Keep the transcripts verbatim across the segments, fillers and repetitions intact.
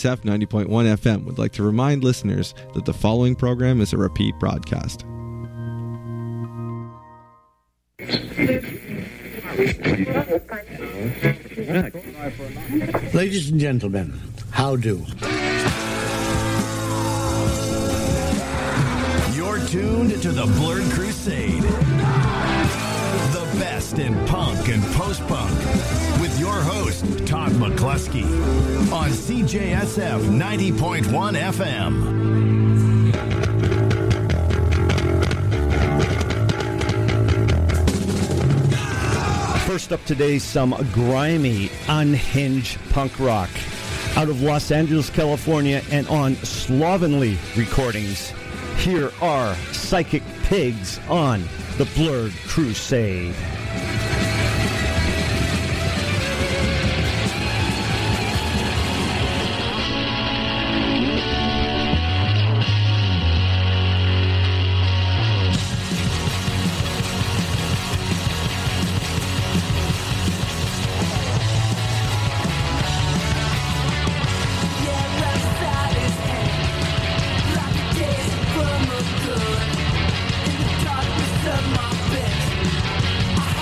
F ninety point one F M would like to remind listeners that the following program is a repeat broadcast. Ladies and gentlemen, how do? You're tuned to the Blurred Crusade. The best in punk and post-punk. With your host, Todd McCluskey. On C J S F ninety point one F M. First up today, some grimy, unhinged punk rock. Out of Los Angeles, California, and on Slovenly Recordings, here are Psychic Pigs on the Blurred Crusade. From a good in the darkness of my bed. I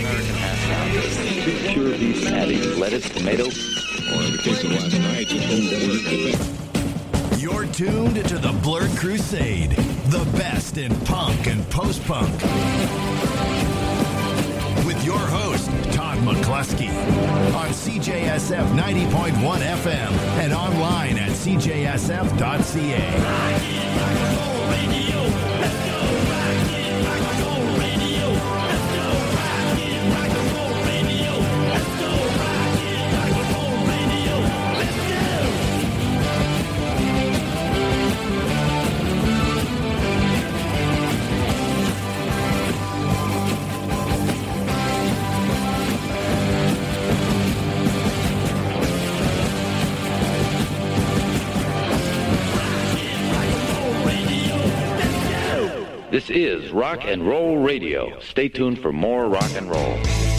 American half pound. Pure beef patty, lettuce, tomato. Or in the case of last night, just You're tuned to the Blurred Crusade, the best in punk and post-punk. With your host, Todd McCluskey, on C J S F ninety point one F M and online at C J S F dot C A. This is Rock and Roll Radio. Stay tuned for more rock and roll.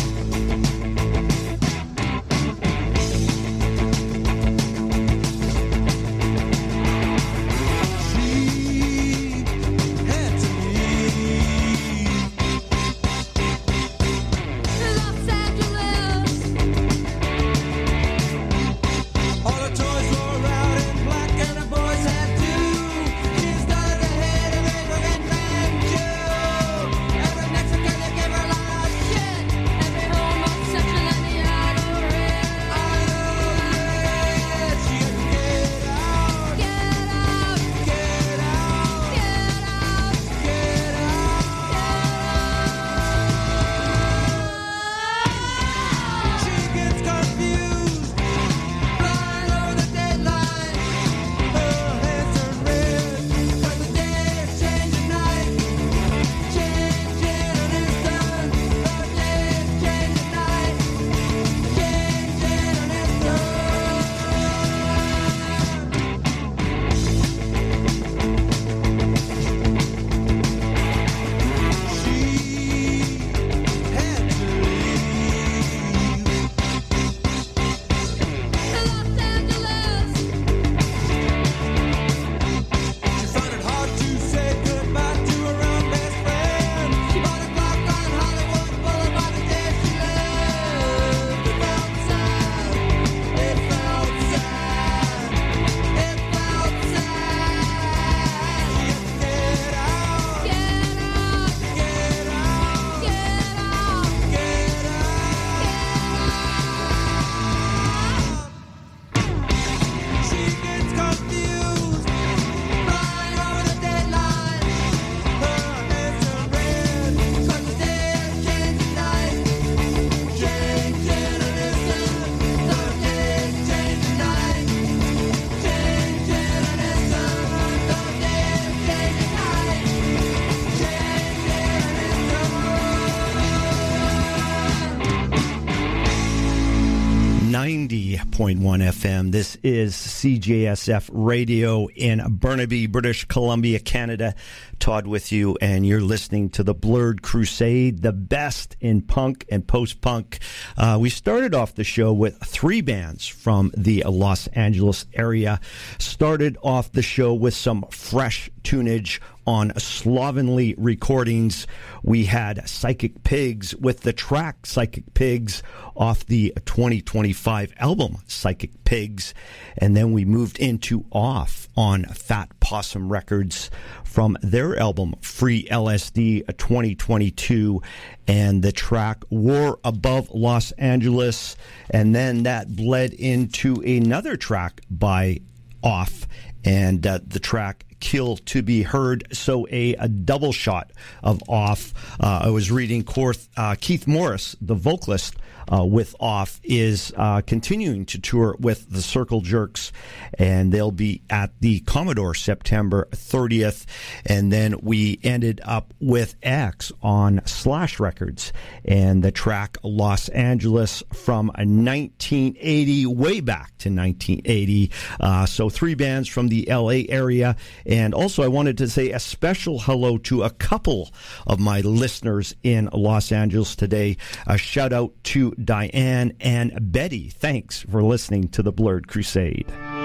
ninety point one F M. This is C J S F Radio in Burnaby, British Columbia, Canada. Todd with you, and you're listening to the Blurred Crusade, the best in punk and post-punk. Uh, we started off the show with three bands from the Los Angeles area. Started off the show with some fresh tunage on Slovenly Recordings. We had Psychic Pigs with the track Psychic Pigs off the twenty twenty-five album Psychic Pigs. And then we moved into Off on Fat Possum Records from their album Free L S D twenty twenty-two, and the track War Above Los Angeles. And then that bled into another track by Off, and uh, the track Kill to Be Heard. So a, a double shot of Off. Uh, I was reading Korth, uh, Keith Morris, the vocalist uh, with Off, is uh, continuing to tour with the Circle Jerks, and they'll be at the Commodore September thirtieth. And then we ended up with X on Slash Records and the track Los Angeles from nineteen eighty, way back to nineteen eighty. Uh, so three bands from the L A area. And also I wanted to say a special hello to a couple of my listeners in Los Angeles today. A shout out to Diane and Betty. Thanks for listening to the Blurred Crusade.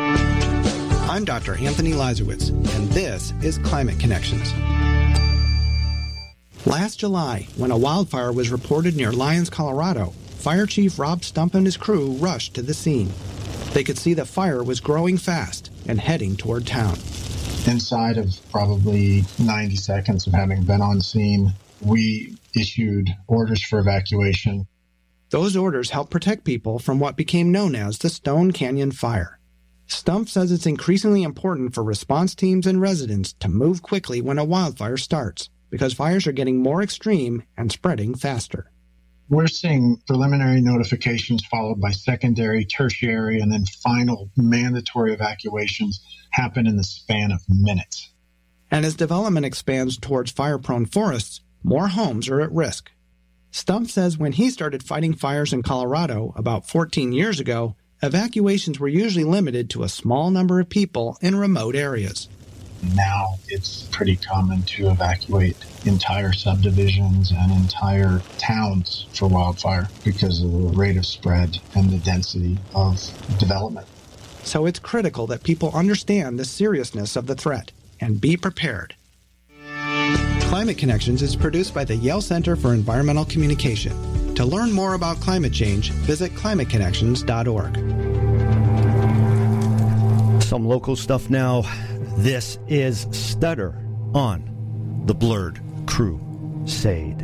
I'm Doctor Anthony Lazarowitz, and this is Climate Connections. Last July, when a wildfire was reported near Lyons, Colorado, Fire Chief Rob Stump and his crew rushed to the scene. They could see the fire was growing fast and heading toward town. Inside of probably ninety seconds of having been on scene, we issued orders for evacuation. Those orders helped protect people from what became known as the Stone Canyon Fire. Stump says it's increasingly important for response teams and residents to move quickly when a wildfire starts, because fires are getting more extreme and spreading faster. We're seeing preliminary notifications followed by secondary, tertiary, and then final mandatory evacuations happen in the span of minutes. And as development expands towards fire-prone forests, more homes are at risk. Stump says when he started fighting fires in Colorado about fourteen years ago, evacuations were usually limited to a small number of people in remote areas. Now it's pretty common to evacuate entire subdivisions and entire towns for wildfire because of the rate of spread and the density of development. So it's critical that people understand the seriousness of the threat and be prepared. Climate Connections is produced by the Yale Center for Environmental Communication. To learn more about climate change, visit climate connections dot org. Some local stuff now. This is Stutter on the Blurred Crusade.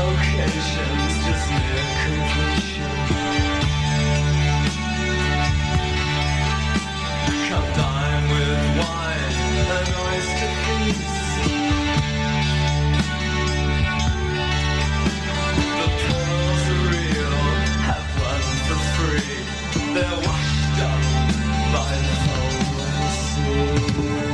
locations just near completion. Come dine with wine and oyster feast. The pearls are real, have one for free. They're washed up by the whole sea.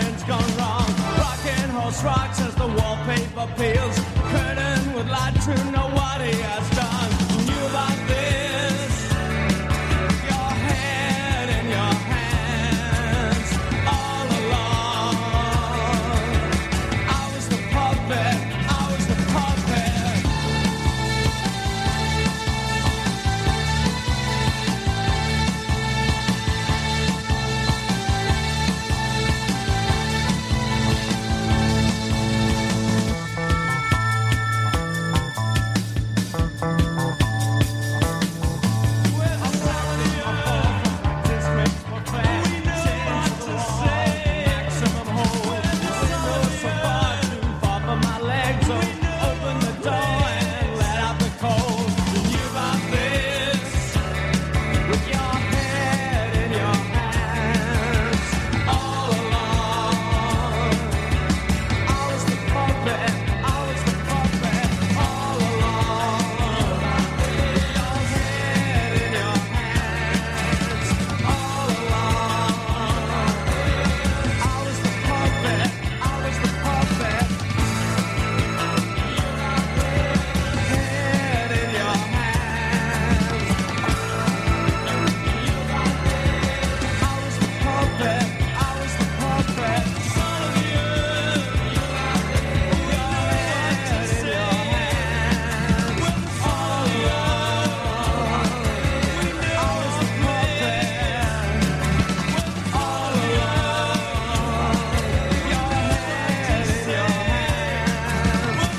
something's gone wrong. Rocking horse rocks as the wallpaper peels. Curtain would like to know what he has done.